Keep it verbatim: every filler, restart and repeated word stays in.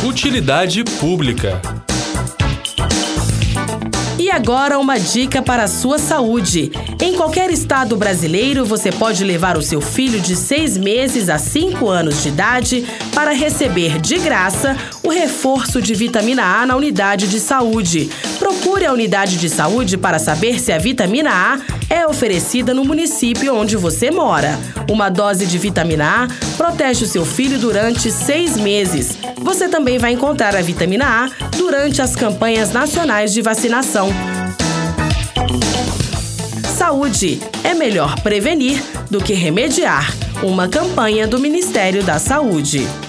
Utilidade pública. E agora uma dica para a sua saúde. Em qualquer estado brasileiro, você pode levar o seu filho de seis meses a cinco anos de idade para receber de graça o reforço de vitamina A na unidade de saúde. Procure a unidade de saúde para saber se a vitamina A é oferecida no município onde você mora. Uma dose de vitamina A protege o seu filho durante seis meses. Você também vai encontrar a vitamina A durante as campanhas nacionais de vacinação. Saúde. É melhor prevenir do que remediar. Uma campanha do Ministério da Saúde.